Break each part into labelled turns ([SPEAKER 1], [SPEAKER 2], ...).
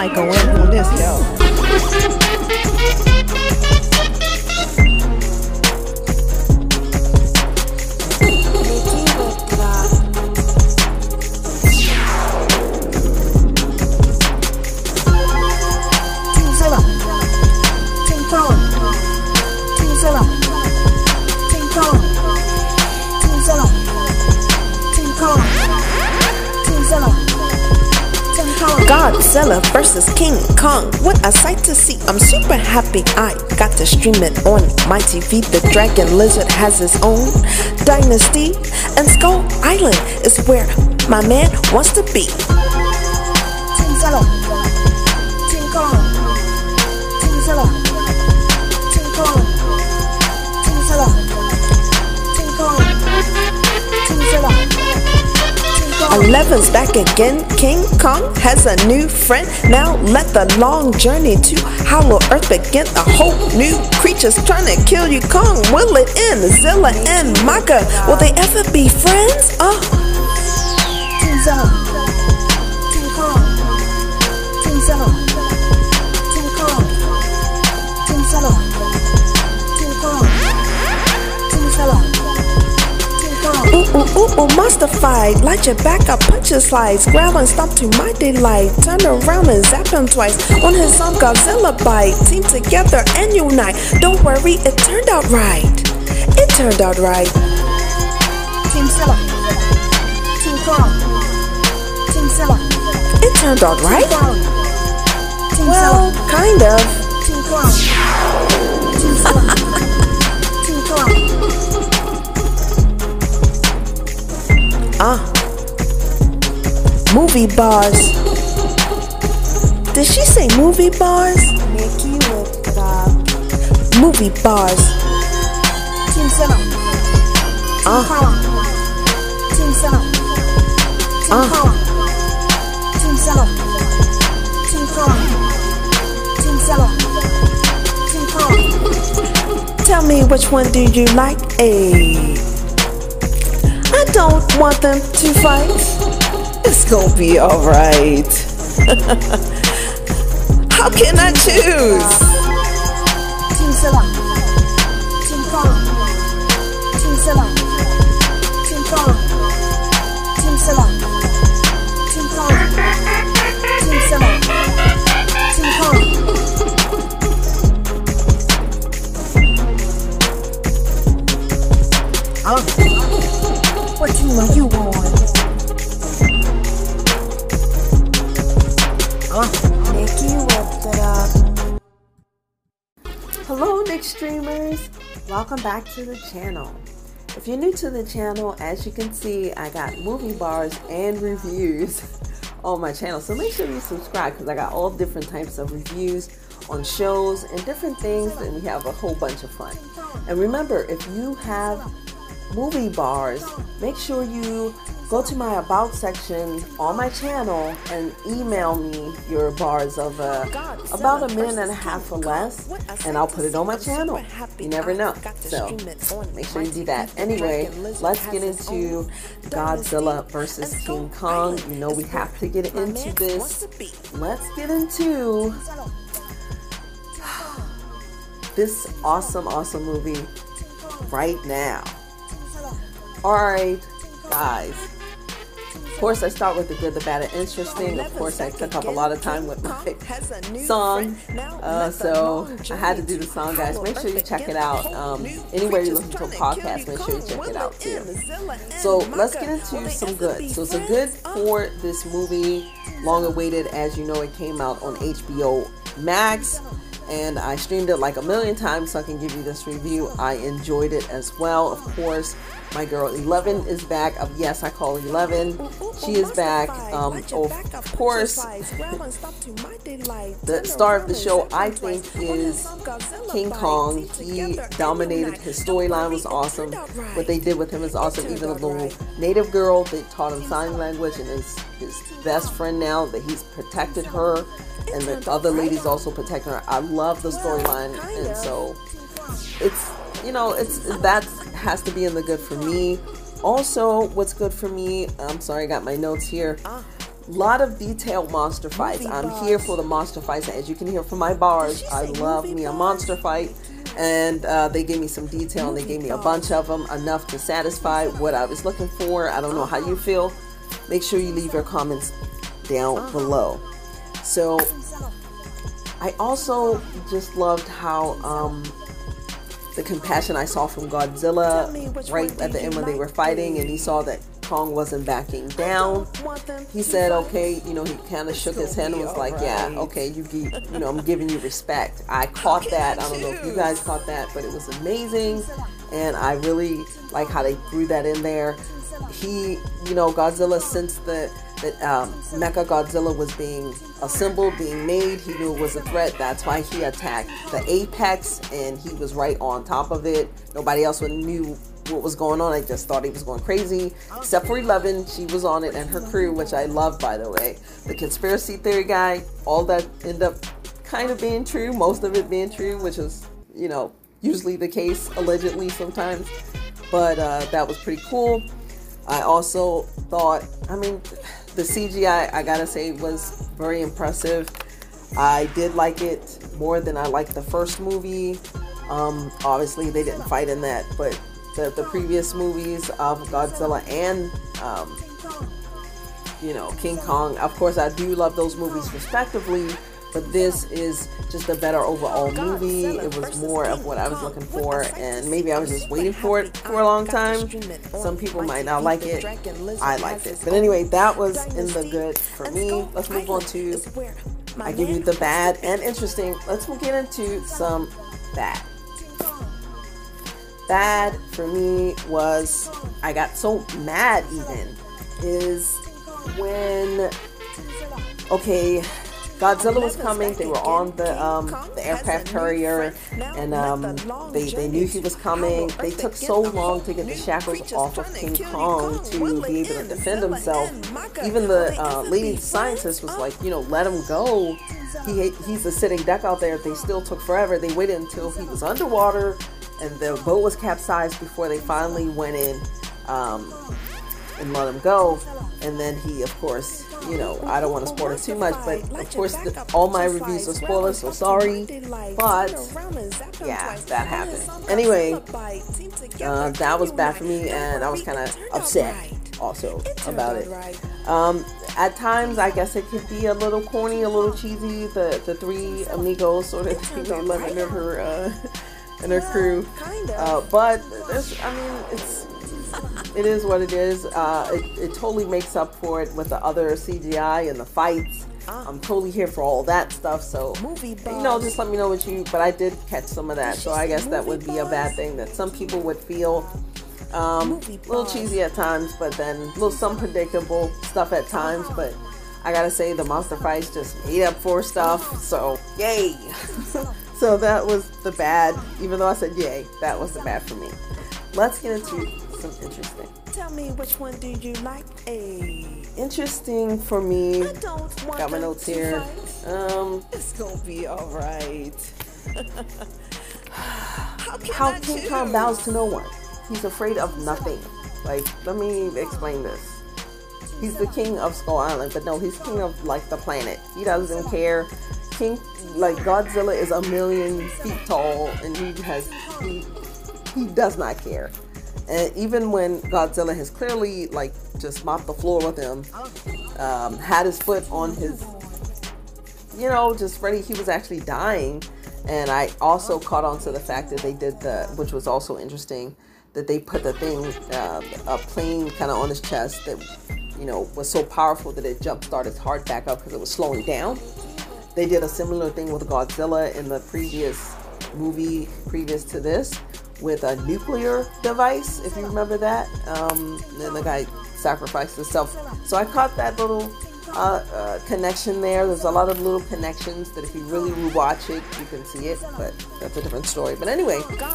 [SPEAKER 1] might go in on this, yo. Godzilla versus King Kong, what a sight to see. I'm super happy I got to stream it on my TV. The Dragon Lizard has his own dynasty, and Skull Island is where my man wants to be. Godzilla, King Kong, Godzilla, King Kong, Godzilla, King Kong, Godzilla. 11's back again. King Kong has a new friend. Now let the long journey to Hollow Earth begin. A whole new creatures trying to kill you. Kong, will it end? Zilla and Maka, will they ever be friends? Godzilla, King Kong, Godzilla, King Kong, Godzilla, King Kong, Godzilla. Ooh, monster fight. Light your back up, punch your slides. Grab and stomp to my delight. Turn around and zap him twice. On his arm, Godzilla bite. Team together and unite. Don't worry, it turned out right. It turned out right. Team Zilla, Team Kong, Team Zilla. It turned out right? Team well, Zilla. Kind of. Team Kong, Team Zilla, Team Kong. Movie bars. Did she say movie bars? Mickey with the movie bars. Team Zilla, Team Kong, Team Zilla, Team Kong, Team Zilla, Team Kong, Team Zilla, Team Kong. Tell me which one do you like? I don't want them to fight. It's gonna be alright. How can I choose? Team Zilla, Team Kong, Team Zilla, Team Kong, Team Zilla, Team Kong, Team Zilla, Team Kong. What team are you on? Nikki whipped it up. Hello, Nick streamers. Welcome back to the channel. If you're new to the channel, as you can see, I got movie bars and reviews on my channel. So make sure you subscribe because I got all different types of reviews on shows and different things, and we have a whole bunch of fun. And remember, if you have movie bars, make sure you go to my about section on my channel and email me your bars of about a minute and a half or less, and I'll put it on my channel. You never know, so make sure you do that. Anyway, let's get into Godzilla versus King Kong. You know we have to get into this. Let's get into this awesome movie right now. Alright, guys. Of course, I start with the good, the bad, and interesting. Of course, I took up a lot of time with my song, so I had to do the song, guys. Make sure you check it out. Anywhere you listen to a podcast, make sure you check it out too. So let's get into some good. So it's a good for this movie, long awaited. As you know, it came out on HBO Max, and I streamed it like a million times, so I can give you this review. I enjoyed it as well. Of course, my girl 11 is back. Yes, I call her 11. She is back. Of course, the star of the show, I think, is King Kong. He dominated. His storyline was awesome. What they did with him is awesome. Even a little native girl, they taught him sign language, and his best friend now that he's protected her, and the other ladies also protecting her. I love the storyline, and so it's, you know, that has to be in the good for me. Also, what's good for me, I'm sorry, I got my notes here. lot of detailed monster fights. I'm here for the monster fights. As you can hear from my bars, I love me a monster fight. And they gave me some detail, and they gave me a bunch of them, enough to satisfy what I was looking for. I don't know how you feel. Make sure you leave your comments down below. So I also just loved how the compassion I saw from Godzilla right at the end when they were fighting, and he saw that Kong wasn't backing down. He said, okay, you know, he kind of shook his head and was like, yeah, okay, you know, I'm giving you respect. I caught that. I don't know if you guys caught that, but it was amazing. And I really like how they threw that in there. He, you know, Godzilla, since that Mecha Godzilla was being assembled, being made, he knew it was a threat. That's why he attacked the apex, and he was right on top of it. Nobody else knew what was going on. I just thought he was going crazy, except for 11. She was on it, and her crew, which I love, by the way. The conspiracy theory guy, all that ended up kind of being true, most of it being true, which is, you know, usually the case, allegedly sometimes. But that was pretty cool. I also thought, I mean, the CGI, I gotta say, was very impressive. I did like it more than I liked the first movie. Obviously, they didn't fight in that, but the previous movies of Godzilla and, you know, King Kong, of course, I do love those movies respectively, but this is just a better overall movie. It was more of what I was looking for, and maybe I was just waiting for it for a long time. Some people might not like it. I liked it. But anyway, that was in the good for me. Let's move on to, I give you the bad and interesting. Let's get into some bad. Bad for me was, I got so mad even, is when, okay, Godzilla was coming. They were on the aircraft carrier, and they knew he was coming. They took so long to get the shackles off of King Kong to be able to defend himself. Even the leading scientist was like, you know, let him go. He's a sitting duck out there. They still took forever. They waited until he was underwater and the boat was capsized before they finally went in and let him go. And then he, of course, you know, I don't want to spoil it too much, but of course all my reviews are spoilers, so sorry. But yeah, that happened. Anyway, that was bad for me, and I was kind of upset also about it. At times, I guess it could be a little corny, a little cheesy. The three amigos sort of thing, 11 of her and her crew. But there's, I mean, it is what it is. It totally makes up for it with the other CGI and the fights. I'm totally here for all that stuff. So, you know, just let me know what you, but I did catch some of that. So I guess that would be a bad thing that some people would feel. A little cheesy at times, but then some predictable stuff at times. But I gotta say, the monster fights just made up for stuff. So, yay. So that was the bad. Even though I said yay, that was the bad for me. Let's get into some interesting.
[SPEAKER 2] Tell me, which one do you like?
[SPEAKER 1] Interesting for me. Got my notes here.
[SPEAKER 2] It's gonna be alright.
[SPEAKER 1] How King Kong bows to no one. He's afraid of nothing. Like, let me explain this. He's the king of Skull Island, but no, he's king of, like, the planet. He doesn't care. Like, Godzilla is 1,000,000 feet tall, and he does not care. And even when Godzilla has clearly, like, just mopped the floor with him, had his foot on his, you know, just ready, he was actually dying. And I also caught on to the fact that they did which was also interesting, that they put the thing, a plane kind of on his chest that, you know, was so powerful that it jump-started his heart back up because it was slowing down. They did a similar thing with Godzilla in the previous movie, previous to this, with a nuclear device, if you remember that. Then the guy sacrificed himself. So I caught that little connection there. There's a lot of little connections that if you really rewatch it, you can see it, but that's a different story. But anyway,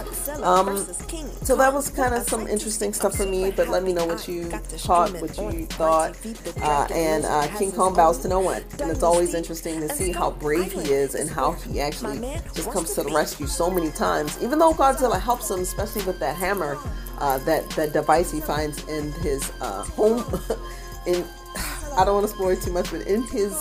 [SPEAKER 1] so that was kind of some interesting stuff for me, but let me know what you caught, what you thought. And King Kong bows to no one, and it's always interesting to see how brave he is and how he actually just comes to the rescue so many times, even though Godzilla helps him, especially with that hammer, that device he finds in his home. I don't want to spoil too much, but in his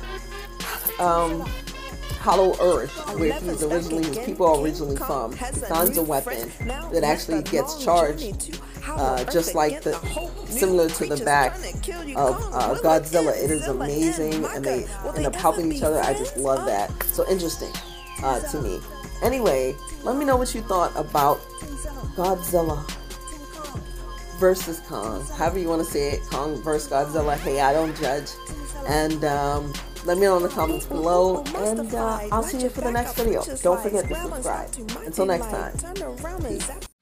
[SPEAKER 1] Hollow Earth, where his people are originally from, he finds a weapon that actually gets charged, just like similar to the back of Godzilla. It is amazing, and they end up helping each other. I just love that. So interesting to me. Anyway, let me know what you thought about Godzilla versus Kong, however you want to say it, Kong versus Godzilla. Hey, I don't judge. And let me know in the comments below, and I'll see you for the next video. Don't forget to subscribe. Until next time. Peace.